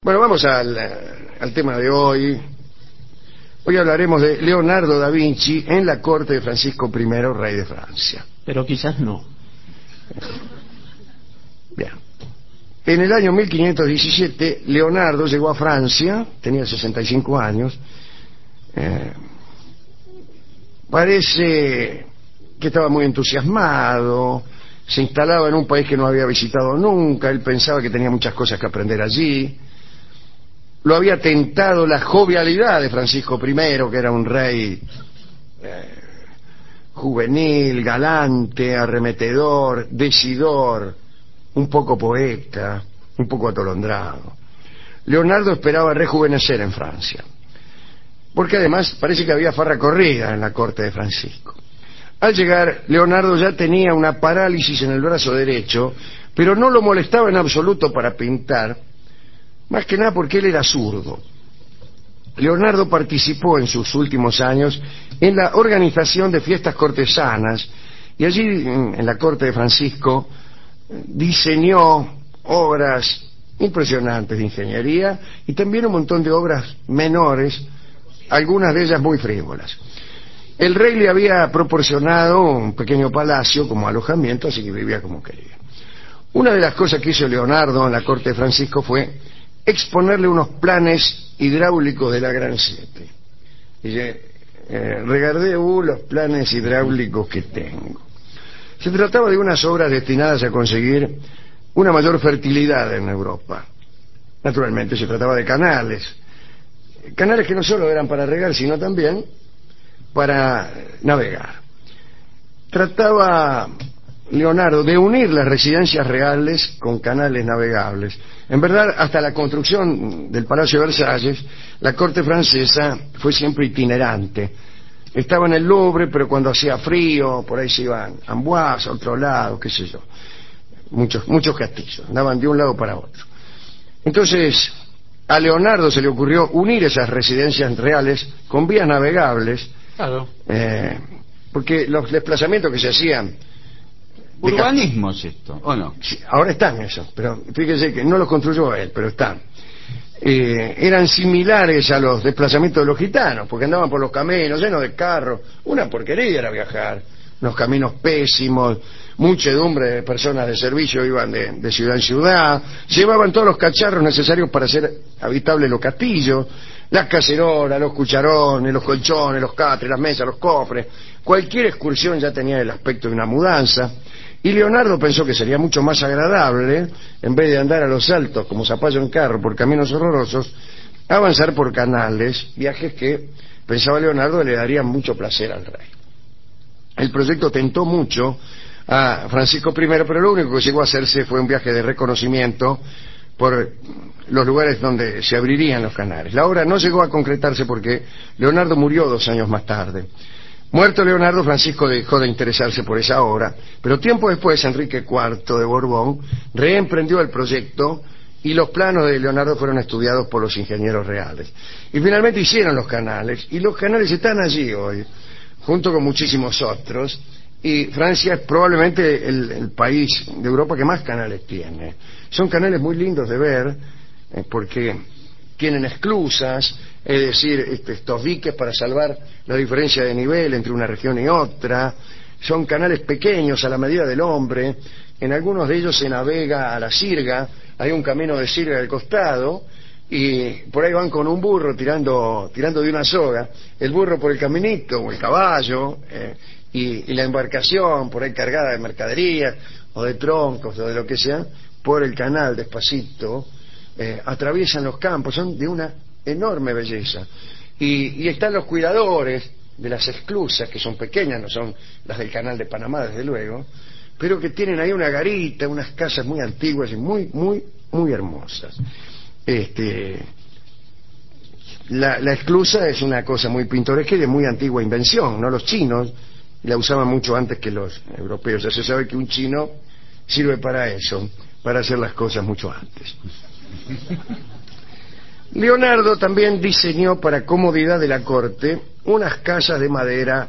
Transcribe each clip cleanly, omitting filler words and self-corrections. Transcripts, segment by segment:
Bueno, vamos al tema de hoy. Hoy hablaremos de Leonardo da Vinci en la corte de Francisco I, rey de Francia. Pero quizás no. Bien. En el año 1517, Leonardo llegó a Francia, tenía 65 años. Parece que estaba muy entusiasmado, se instalaba en un país que no había visitado nunca, él pensaba que tenía muchas cosas que aprender allí. Lo había tentado la jovialidad de Francisco I, que era un rey juvenil, galante, arremetedor, decidor, un poco poeta, un poco atolondrado. Leonardo esperaba rejuvenecer en Francia, porque además parece que había farra corrida en la corte de Francisco. Al llegar, Leonardo ya tenía una parálisis en el brazo derecho, pero no lo molestaba en absoluto para pintar, más que nada porque él era zurdo. Leonardo participó en sus últimos años en la organización de fiestas cortesanas y allí, en la corte de Francisco, diseñó obras impresionantes de ingeniería y también un montón de obras menores, algunas de ellas muy frívolas. El rey le había proporcionado un pequeño palacio como alojamiento, así que vivía como quería. Una de las cosas que hizo Leonardo en la corte de Francisco fue exponerle unos planes hidráulicos de la Gran Siete. Dice, regardez los planes hidráulicos que tengo. Se trataba de unas obras destinadas a conseguir una mayor fertilidad en Europa. Naturalmente se trataba de canales que no solo eran para regar, sino también para navegar. Trataba Leonardo de unir las residencias reales con canales navegables. En verdad, hasta la construcción del Palacio de Versalles, la corte francesa fue siempre itinerante. Estaba en el Louvre, pero cuando hacía frío, por ahí se iban a Amboise, a otro lado, qué sé yo. Muchos castillos, andaban de un lado para otro. Entonces, a Leonardo se le ocurrió unir esas residencias reales con vías navegables. Claro. Porque los desplazamientos que se hacían... Urbanismo es esto, ¿o no? Sí, ahora están esos, pero fíjese que no los construyó él, pero están. Eran similares a los desplazamientos de los gitanos, porque andaban por los caminos llenos de carros. Una porquería era viajar, unos caminos pésimos, muchedumbre de personas de servicio iban de ciudad en ciudad, llevaban todos los cacharros necesarios para hacer habitables los castillos, las cacerolas, los cucharones, los colchones, los catres, las mesas, los cofres. Cualquier excursión ya tenía el aspecto de una mudanza. Y Leonardo pensó que sería mucho más agradable, en vez de andar a los saltos como zapallo en carro por caminos horrorosos, avanzar por canales, viajes que, pensaba Leonardo, le darían mucho placer al rey. El proyecto tentó mucho a Francisco I, pero lo único que llegó a hacerse fue un viaje de reconocimiento por los lugares donde se abrirían los canales. La obra no llegó a concretarse porque Leonardo murió 2 años más tarde. Muerto Leonardo, Francisco dejó de interesarse por esa obra, pero tiempo después Enrique IV de Borbón reemprendió el proyecto y los planos de Leonardo fueron estudiados por los ingenieros reales. Y finalmente hicieron los canales, y los canales están allí hoy, junto con muchísimos otros, y Francia es probablemente el país de Europa que más canales tiene. Son canales muy lindos de ver, porque tienen esclusas, es decir, estos diques para salvar la diferencia de nivel entre una región y otra. Son canales pequeños a la medida del hombre. En algunos de ellos se navega a la sirga, hay un camino de sirga al costado y por ahí van con un burro tirando de una soga, el burro por el caminito o el caballo, y la embarcación por ahí cargada de mercadería o de troncos o de lo que sea, por el canal despacito. Atraviesan los campos, son de una enorme belleza, y están los cuidadores de las esclusas, que son pequeñas, no son las del canal de Panamá desde luego, pero que tienen ahí una garita, unas casas muy antiguas y muy hermosas. La esclusa es una cosa muy pintoresca y de muy antigua invención, ¿no? Los chinos la usaban mucho antes que los europeos. Ya se sabe que un chino sirve para eso, para hacer las cosas mucho antes. Leonardo también diseñó para comodidad de la corte unas casas de madera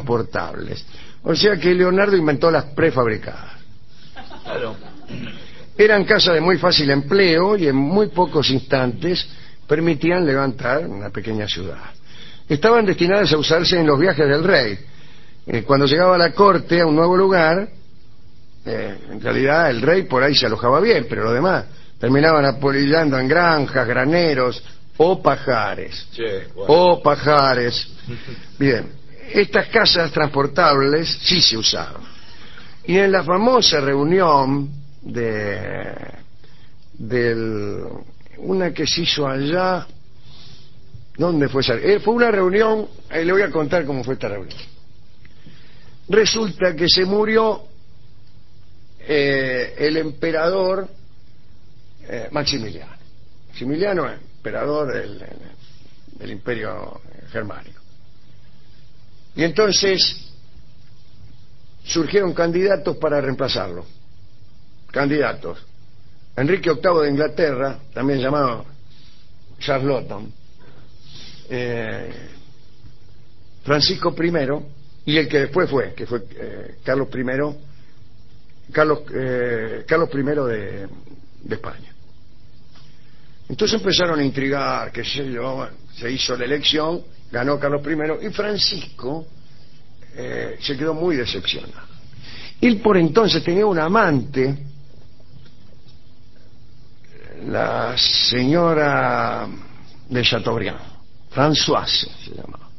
transportables. O sea que Leonardo inventó las prefabricadas. Claro. Eran casas de muy fácil empleo y en muy pocos instantes permitían levantar una pequeña ciudad. Estaban destinadas a usarse en los viajes del rey. Cuando llegaba la corte a un nuevo lugar, en realidad el rey por ahí se alojaba bien, pero los demás terminaban apolillando en granjas, graneros o pajares. Sí, bueno. O pajares. Bien, estas casas transportables sí se usaban. Y en la famosa reunión una que se hizo allá, ¿dónde fue esa? Fue una reunión, le voy a contar cómo fue esta reunión. Resulta que se murió el emperador Maximiliano. Maximiliano, emperador del Imperio Germánico. Y entonces surgieron candidatos para reemplazarlo. Candidatos. Enrique VIII de Inglaterra, también llamado Charlottón, Francisco I, y el que después fue Carlos I de España. Entonces empezaron a intrigar, qué sé yo, bueno, se hizo la elección, ganó Carlos I, y Francisco se quedó muy decepcionado. Él por entonces tenía una amante, la señora de Chateaubriand, Françoise se llamaba.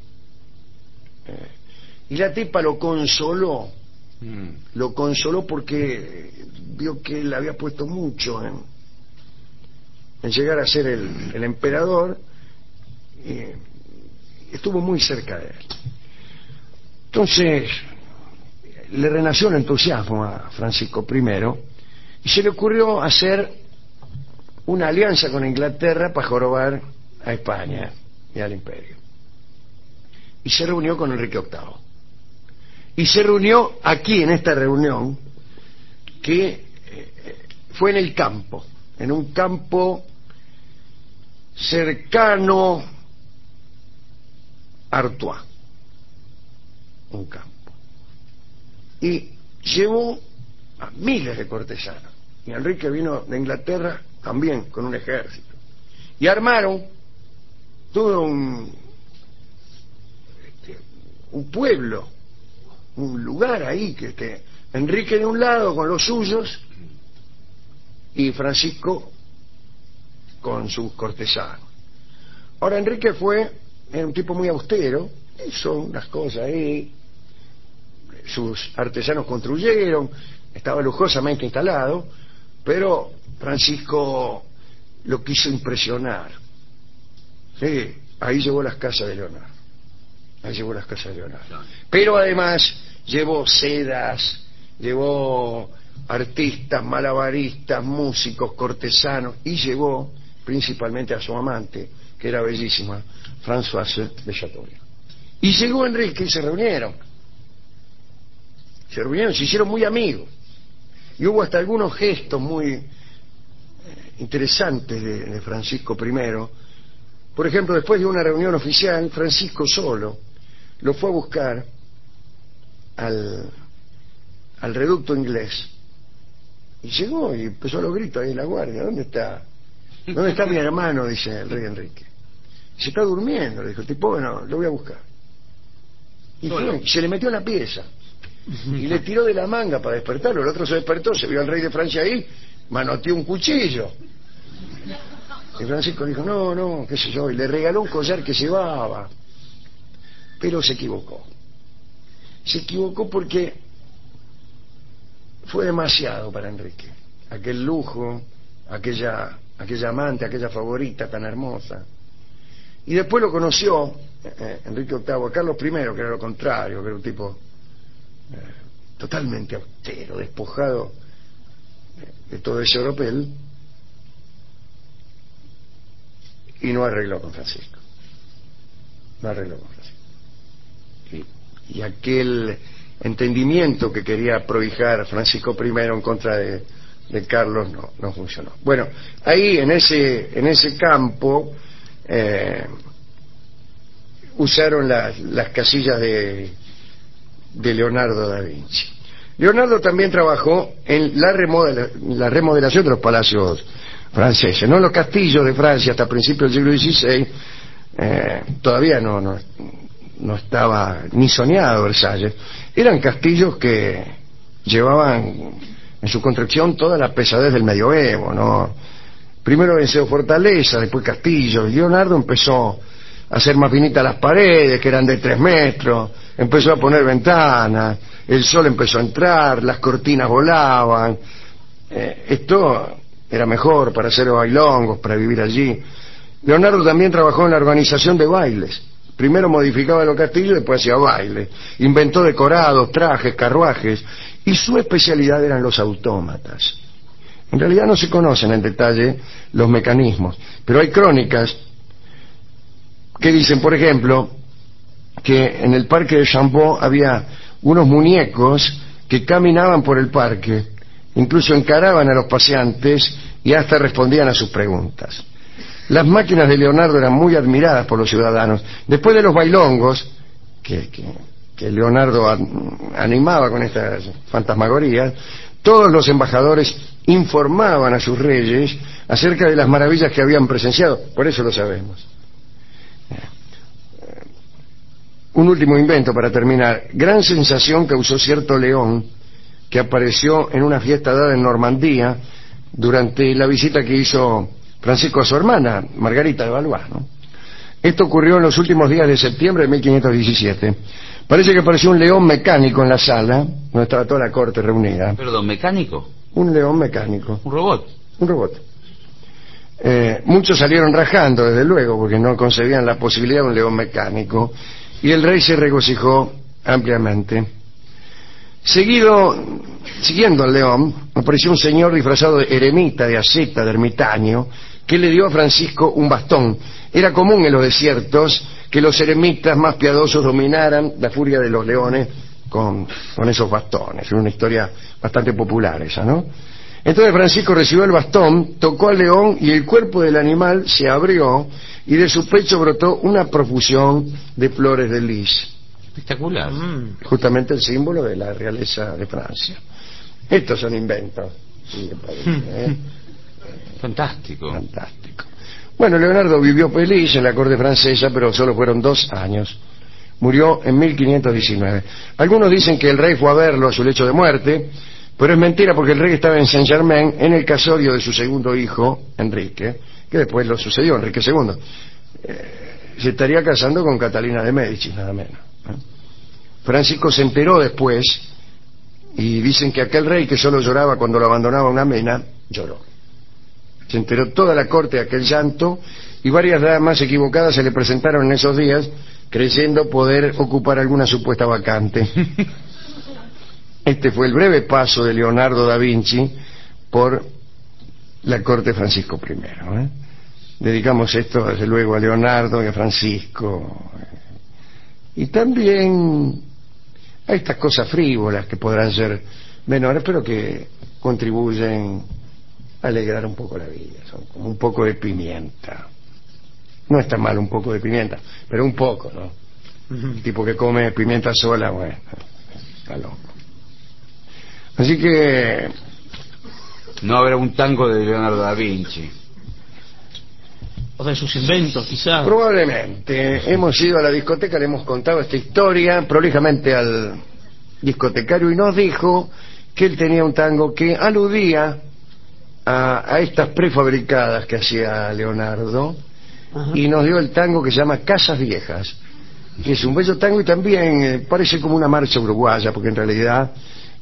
Y la tipa lo consoló porque vio que él había puesto mucho en llegar a ser el emperador, y estuvo muy cerca de él. Entonces le renació el entusiasmo a Francisco I y se le ocurrió hacer una alianza con Inglaterra para jorobar a España y al imperio. Y se reunió con Enrique VIII. Y se reunió aquí, en esta reunión, que fue en el campo, en un campo cercano a Artois, un campo. Y llevó a miles de cortesanos. Y Enrique vino de Inglaterra también con un ejército. Y armaron todo un pueblo, un lugar ahí, que Enrique de un lado con los suyos y Francisco con sus cortesanos. Ahora Enrique era un tipo muy austero, hizo unas cosas ahí, sus artesanos construyeron, estaba lujosamente instalado, pero Francisco lo quiso impresionar. Sí, ahí llevó las casas de Leonardo. Pero además llevó sedas, llevó artistas, malabaristas, músicos, cortesanos, y llevó principalmente a su amante, que era bellísima, Françoise de Chateaubriand. Y llegó Enrique y se reunieron, se hicieron muy amigos, y hubo hasta algunos gestos muy interesantes de Francisco I. Por ejemplo, después de una reunión oficial, Francisco solo lo fue a buscar al reducto inglés, y llegó y empezó a los gritos ahí en la guardia. ¿Dónde está mi hermano?, dice el rey Enrique. Se está durmiendo, le dijo el tipo. Bueno, lo voy a buscar. Y se le metió en la pieza y le tiró de la manga para despertarlo. El otro se despertó, se vio al rey de Francia ahí, manoteó un cuchillo. Y Francisco dijo, no, qué sé yo, y le regaló un collar que llevaba. Pero se equivocó porque fue demasiado para Enrique. Aquel lujo, aquella amante, aquella favorita tan hermosa. Y después lo conoció Enrique VIII, a Carlos I, que era lo contrario, que era un tipo totalmente austero, despojado de todo ese oropel, y no arregló con Francisco. Y aquel entendimiento que quería prohijar Francisco I en contra de Carlos no funcionó. Bueno, ahí en ese campo usaron las casillas de Leonardo da Vinci. Leonardo también trabajó en la remodelación de los palacios franceses, no los castillos de Francia hasta principios del siglo XVI. Todavía no estaba ni soñado Versalles. Eran castillos que llevaban en su construcción toda la pesadez del medioevo, ¿no? Primero venció fortaleza, después castillos. Leonardo empezó a hacer más finitas las paredes, que eran de 3 metros, empezó a poner ventanas, el sol empezó a entrar, las cortinas volaban. Esto era mejor para hacer bailongos, para vivir allí. Leonardo también trabajó en la organización de bailes. Primero modificaba los castillos y después hacía baile. Inventó decorados, trajes, carruajes, y su especialidad eran los autómatas. En realidad no se conocen en detalle los mecanismos, pero hay crónicas que dicen, por ejemplo, que en el parque de Chambord había unos muñecos que caminaban por el parque, incluso encaraban a los paseantes y hasta respondían a sus preguntas. Las máquinas de Leonardo eran muy admiradas por los ciudadanos. Después de los bailongos, que Leonardo animaba con estas fantasmagorías, todos los embajadores informaban a sus reyes acerca de las maravillas que habían presenciado. Por eso lo sabemos. Un último invento para terminar. Gran sensación causó cierto león que apareció en una fiesta dada en Normandía durante la visita que hizo Francisco a su hermana, Margarita de Valois, ¿no? Esto ocurrió en los últimos días de septiembre de 1517. Parece que apareció un león mecánico en la sala, donde estaba toda la corte reunida. ¿Perdón, mecánico? Un león mecánico. ¿Un robot? Un robot. Muchos salieron rajando, desde luego, porque no concebían la posibilidad de un león mecánico, y el rey se regocijó ampliamente. Siguiendo al león, apareció un señor disfrazado de eremita, de asceta, de ermitaño, que le dio a Francisco un bastón. Era común en los desiertos que los eremitas más piadosos dominaran la furia de los leones con esos bastones. Es una historia bastante popular esa, ¿no? Entonces Francisco recibió el bastón, tocó al león y el cuerpo del animal se abrió y de su pecho brotó una profusión de flores de lis. Espectacular. Justamente el símbolo de la realeza de Francia. Estos son inventos. Sí, parece, Fantástico. Fantástico. Bueno, Leonardo vivió feliz en la corte francesa, pero solo fueron 2 años. Murió en 1519. Algunos dicen que el rey fue a verlo a su lecho de muerte, pero es mentira porque el rey estaba en Saint-Germain en el casorio de su segundo hijo, Enrique, que después lo sucedió, Enrique II. Se estaría casando con Catalina de Médicis, nada menos. Francisco se enteró después, y dicen que aquel rey que solo lloraba cuando lo abandonaba una mena, lloró. Se enteró toda la corte de aquel llanto, y varias damas equivocadas se le presentaron en esos días, creyendo poder ocupar alguna supuesta vacante. Este fue el breve paso de Leonardo da Vinci por la corte de Francisco I. Dedicamos esto, desde luego, a Leonardo y a Francisco. Y también a estas cosas frívolas que podrán ser menores, pero que contribuyen a alegrar un poco la vida. Son como un poco de pimienta. No está mal un poco de pimienta, pero un poco, ¿no? El tipo que come pimienta sola, bueno, está loco. Así que... No habrá un tango de Leonardo da Vinci. O de sus inventos, quizás. Probablemente. Hemos ido a la discoteca, le hemos contado esta historia prolijamente al discotecario y nos dijo que él tenía un tango que aludía a estas prefabricadas que hacía Leonardo. Ajá. Y nos dio el tango que se llama Casas Viejas, que es un bello tango y también parece como una marcha uruguaya, porque en realidad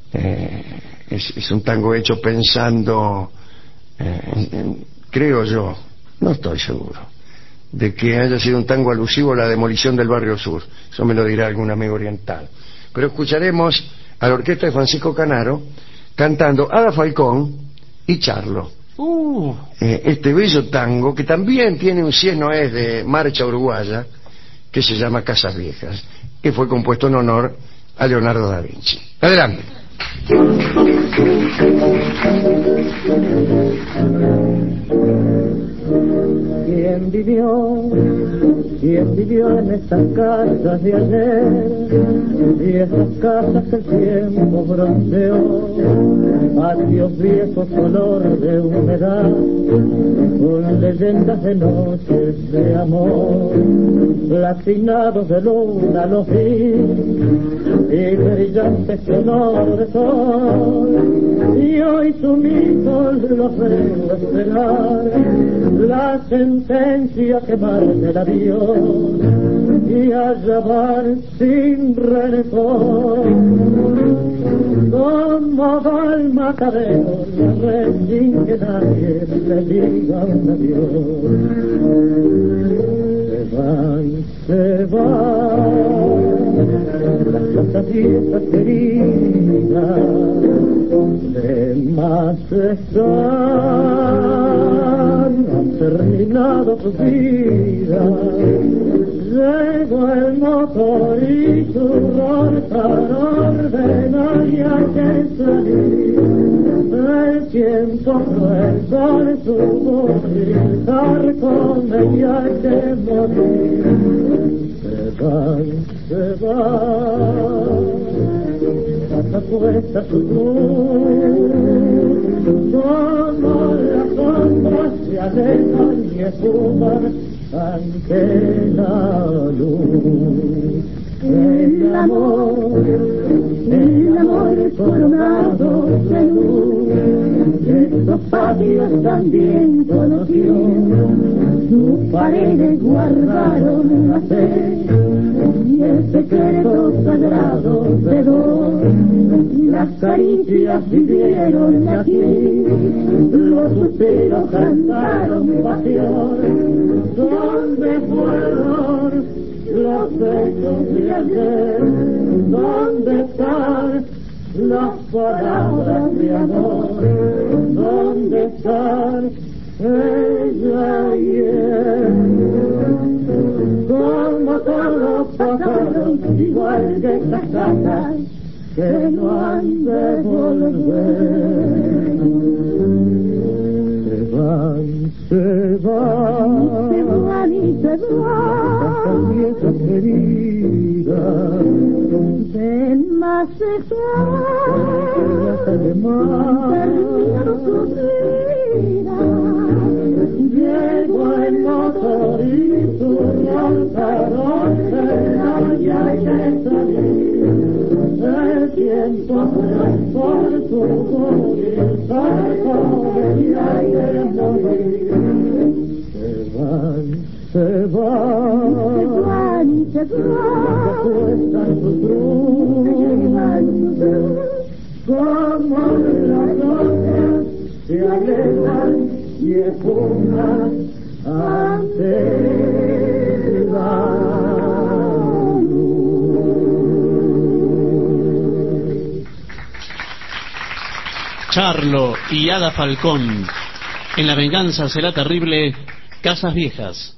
es un tango hecho pensando, creo yo, no estoy seguro, de que haya sido un tango alusivo a la demolición del Barrio Sur. Eso me lo dirá algún amigo oriental. Pero escucharemos a la orquesta de Francisco Canaro cantando Ada Falcón y Charlo. Este bello tango, que también tiene un si es no es de marcha uruguaya, que se llama Casas Viejas, que fue compuesto en honor a Leonardo da Vinci. Adelante. quién vivió en estas casas de ayer, y esas casas que el tiempo bronceó, patios viejos color de humedad, con leyendas de noches de amor, latinados de luna los vi, y brillantes color de sol, y hoy sumisos los veo esperar la sentencia que marca el adiós, y allá van sin rencor, como va el matadero la red sin que nadie le diga un adiós. Se van las cosas viejas queridas, de más están, han terminado sus vidas. Llegó el motor y su rota ordena y hay que salir. El tiempo cruel con su movilizar come y hay que morir. Se van, hasta puesta su cruz, como las sombras se alejan y esfuman ante la luz. El amor coronado de luz, estos patios también conoció, sus paredes guardaron la fe, y el secreto sagrado de dos, las caricias vivieron aquí, los suspiros cantaron pasión. ¿Dónde fueron los besos de ayer? ¿Dónde están las palabras de amor? ¿Dónde están ella y él? Como todos pasaron, igual que estas casas que no han de volver. Se van y se van, las viejas queridas, ven más cerca, terminaron sus vidas. Llegó el motor y su roncarón, y hay que salir. El tiempo por su morir, y hay que morir. Se van, se acuestan sus cruz, como las rosas se alejan y esfuman ante la luz. Charlo y Ada Falcón, en La venganza será terrible, Casas Viejas.